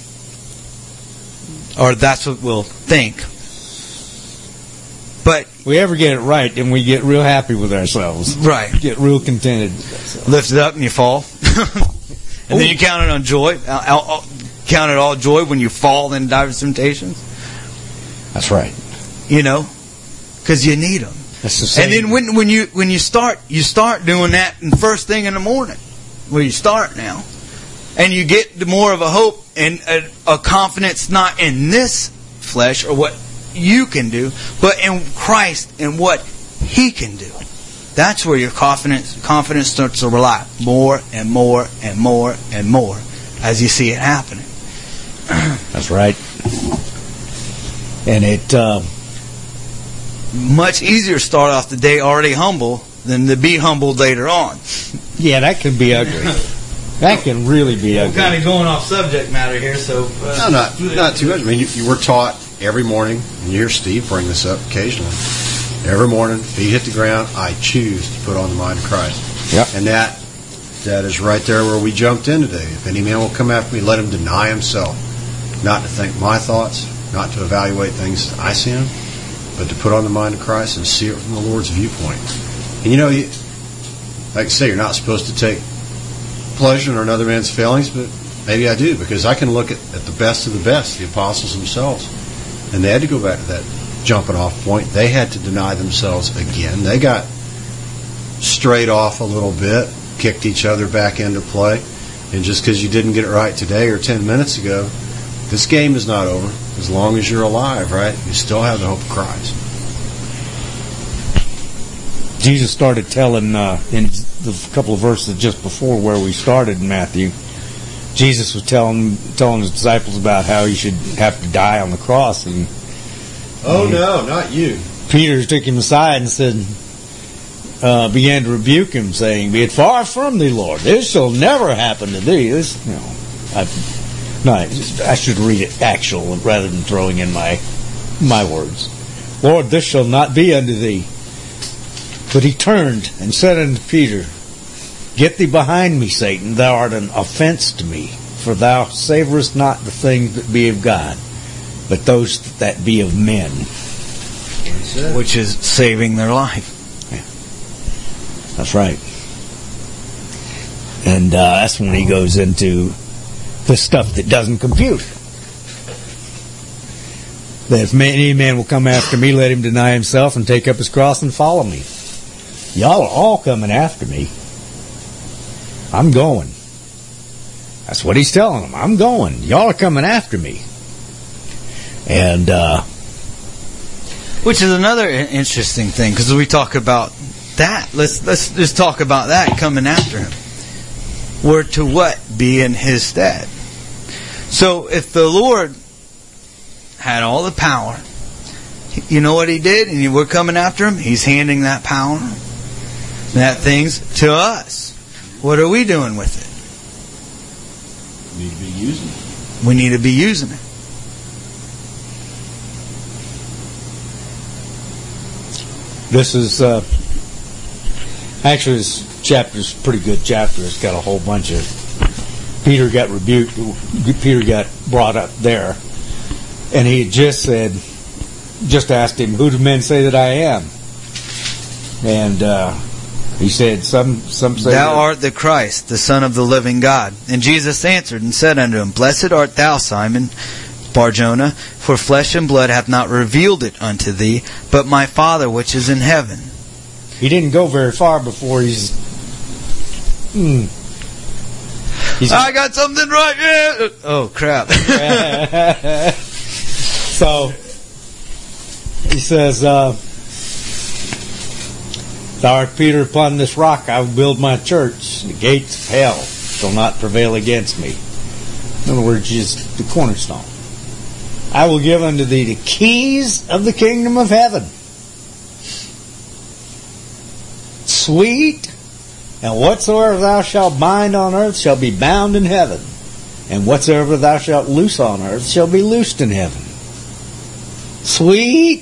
Or that's what we'll think. But If we ever get it right, then we get real happy with ourselves. right. Get real contented with ourselves. Lift it up and you fall. And then you count it on joy. Uh, uh, Count it all joy when you fall in diverse temptations. That's right. You know, because you need them. That's the same. And then when when you when you start you start doing that in first thing in the morning. Well, you start now, And you get more of a hope and a, a confidence not in this flesh or what you can do, but in Christ and what He can do. That's where your confidence confidence starts to rely more and more and more and more as you see it happening. That's right. And it uh, much easier to start off the day already humble than to be humbled later on. Yeah, that can be ugly. That can really be ugly. We're kind of going off subject matter here, so uh, no, not not too much. I mean, you, you were taught every morning, and you hear Steve bring this up occasionally. Every morning, feet hit the ground, I choose to put on the mind of Christ. Yep. And that that is right there where we jumped in today. If any man will come after me, let him deny himself. Not to think my thoughts, not to evaluate things as I see them, but to put on the mind of Christ and see it from the Lord's viewpoint. And you know, you, like I say, you're not supposed to take pleasure in another man's failings, but maybe I do, because I can look at, at the best of the best, the apostles themselves. And they had to go back to that jumping off point. They had to deny themselves again. They got straight off a little bit, kicked each other back into play. And just because you didn't get it right today or ten minutes ago, this game is not over. As long as you're alive, right? You still have the hope of Christ. Jesus started telling uh, in the couple of verses just before where we started in Matthew, Jesus was telling telling his disciples about how he should have to die on the cross. And Oh, no, not you. Peter took him aside and said, uh, began to rebuke him, saying, "Be it far from thee, Lord. This shall never happen to thee." This, you know, I, no, I should read it actual rather than throwing in my my words. "Lord, this shall not be unto thee." But he turned and said unto Peter, "Get thee behind me, Satan. Thou art an offense to me, for thou savorest not the things that be of God, but those that be of men." Which is saving their life. Yeah. That's right. And uh, that's when he goes into the stuff that doesn't compute. That if any man will come after me, let him deny himself and take up his cross and follow me. Y'all are all coming after me. I'm going. That's what he's telling them. I'm going. Y'all are coming after me. And, uh... which is another interesting thing, because we talk about that. Let's let's just talk about that, coming after him. We're to what? Be in his stead. So if the Lord had all the power, you know what he did? And we're coming after him. He's handing that power, that things to us. What are we doing with it? We need to be using it. We need to be using it. This is, uh, actually this chapter's a pretty good chapter. It's got a whole bunch of, Peter got rebuked, Peter got brought up there, and he had just said, just asked him, "Who do men say that I am?" And uh, he said, some some say, "Thou that art the Christ, the Son of the living God." And Jesus answered and said unto him, "Blessed art thou, Simon Bar-Jonah, for flesh and blood hath not revealed it unto thee, but my Father which is in heaven." He didn't go very far before he's... Hmm. he's I got something right here. Oh, crap. So, he says, uh, "Thou art Peter, upon this rock I will build my church. The gates of hell shall not prevail against me." In other words, he's the cornerstone. "I will give unto thee the keys of the kingdom of heaven." Sweet. "And whatsoever thou shalt bind on earth shall be bound in heaven. And whatsoever thou shalt loose on earth shall be loosed in heaven." Sweet.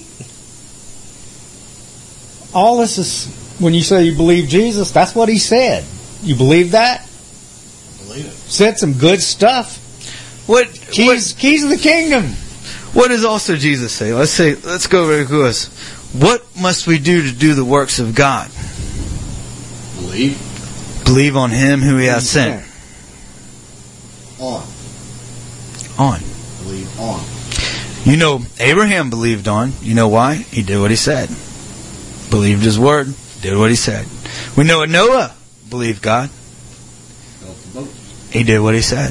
All this is, when you say you believe Jesus, that's what he said. You believe that? I believe it. Said some good stuff. What, Keys, what, keys of the kingdom. what does also Jesus say? Let's say, let's go very quick. What must we do to do the works of God? Believe. Believe on him who he hath sent. On. On. Believe on. You know, Abraham believed on. You know why? He did what he said. Believed his word. Did what he said. We know what Noah believed God. Built the boat. he did what he said.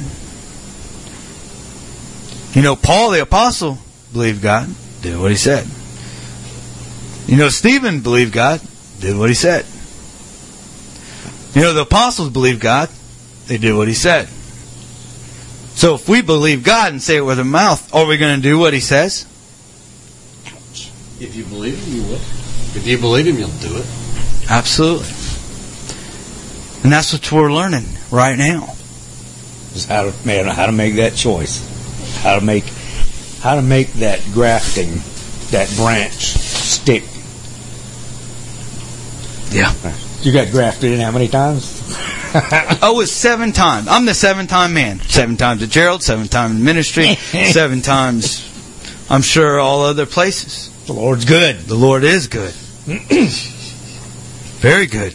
You know, Paul the apostle believed God, did what he said. You know, Stephen believed God, did what he said. You know, the apostles believed God, they did what he said. So if we believe God and say it with our mouth, are we going to do what he says? If you believe him, you will. If you believe him, you'll do it. Absolutely. And that's what we're learning right now. Is how to man how to make that choice. How to make how to make that grafting, that branch stick. Yeah. You got grafted in how many times? Oh, it's seven times. I'm the seven-time man. Seven times at Gerald, seven times in ministry, seven times, I'm sure, all other places. The Lord's good. The Lord is good. Very good.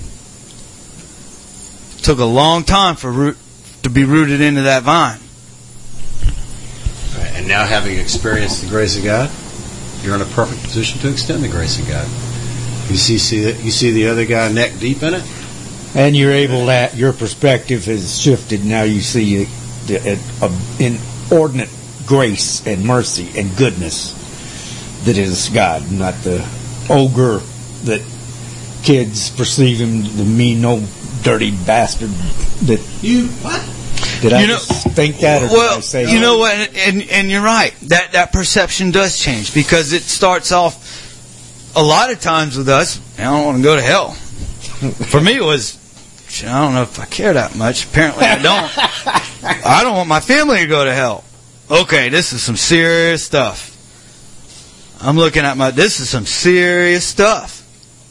Took a long time for root to be rooted into that vine. Right, and now, having experienced the grace of God, you're in a perfect position to extend the grace of God. You see, see you see the other guy neck deep in it, and you're able that your perspective has shifted. Now you see the inordinate grace and mercy and goodness that is God, not the ogre that kids perceive him, the mean old dirty bastard that you what? Did I you know, just think that? Or well, did I say you that? know what, and and you're right. That that perception does change because it starts off. A lot of times with us, I don't want to go to hell. For me, it was, I don't know if I care that much. Apparently, I don't. I don't want my family to go to hell. Okay, this is some serious stuff. I'm looking at my, this is some serious stuff.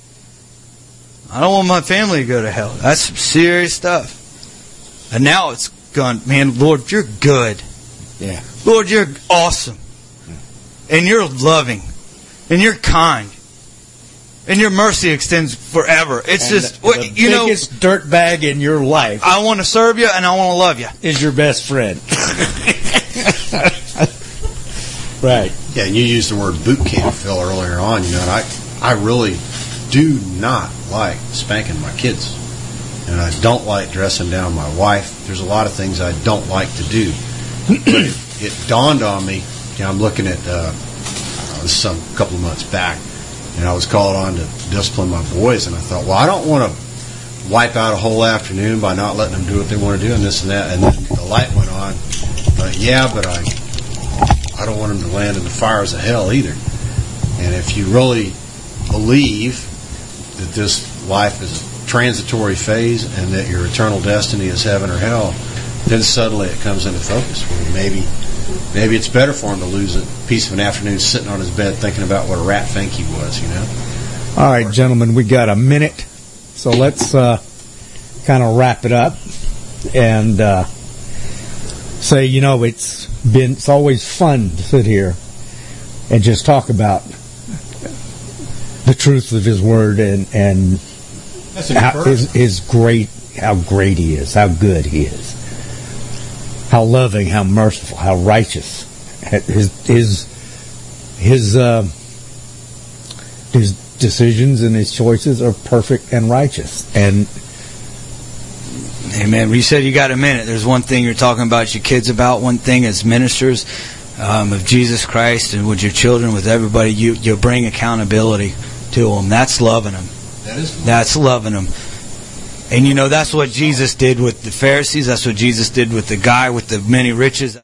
I don't want my family to go to hell. That's some serious stuff. And now it's gone, man, Lord, you're good. Yeah. Lord, you're awesome. And you're loving. And you're kind. And your mercy extends forever. It's And just, the, what, the you know, biggest dirtbag in your life I want to serve you and I want to love you. is your best friend. Right. Yeah, and you used the word boot camp, Phil, earlier on. You know, and I, I really do not like spanking my kids, and I don't like dressing down my wife. There's a lot of things I don't like to do. But it, it dawned on me. You know, I'm looking at uh, this is some couple of months back, and I was called on to discipline my boys, and I thought, well, I don't want to wipe out a whole afternoon by not letting them do what they want to do, and this and that. And then the light went on. But yeah, but I. I don't want them to land in the fires of hell either. And if you really believe that this life is a transitory phase and that your eternal destiny is heaven or hell, then suddenly it comes into focus for you. Maybe, maybe it's better for him to lose a piece of an afternoon sitting on his bed thinking about what a rat fink he was, you know? All right, gentlemen, we got a minute, so let's uh, kind of wrap it up and uh, say, you know, it's been it's always fun to sit here and just talk about the truth of His Word and and how, his, his great how great He is, how good He is, how loving, how merciful, how righteous. His his his uh, his decisions and His choices are perfect and righteous. And Amen. You said you got a minute. There's one thing you're talking about your kids about. One thing as ministers um, of Jesus Christ and with your children, with everybody, you you bring accountability to them. That's loving them. That is. That's loving them. And you know, that's what Jesus did with the Pharisees. That's what Jesus did with the guy with the many riches.